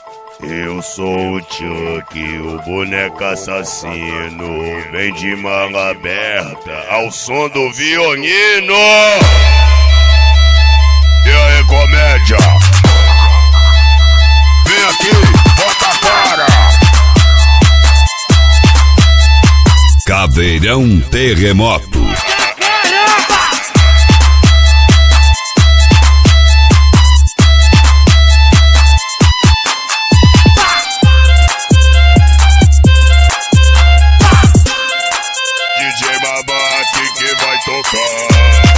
Eu sou o Chuck, o boneco assassino. Vem de manga aberta ao som do violino. E aí, comédia? Vem aqui, bota a cara. Caveirão Terremoto. DJ Babate que vai tocar.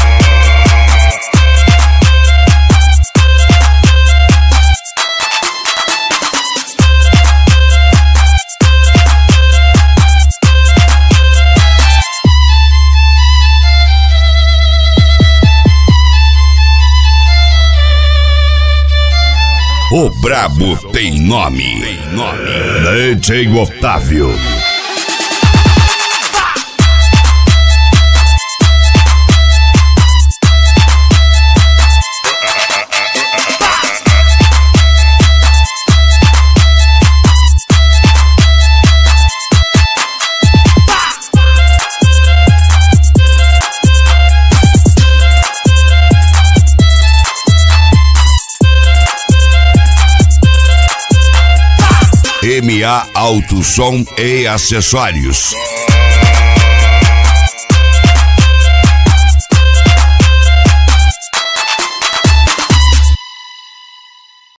O brabo tem nome. DJ Otávio. MA Auto Som e Acessórios.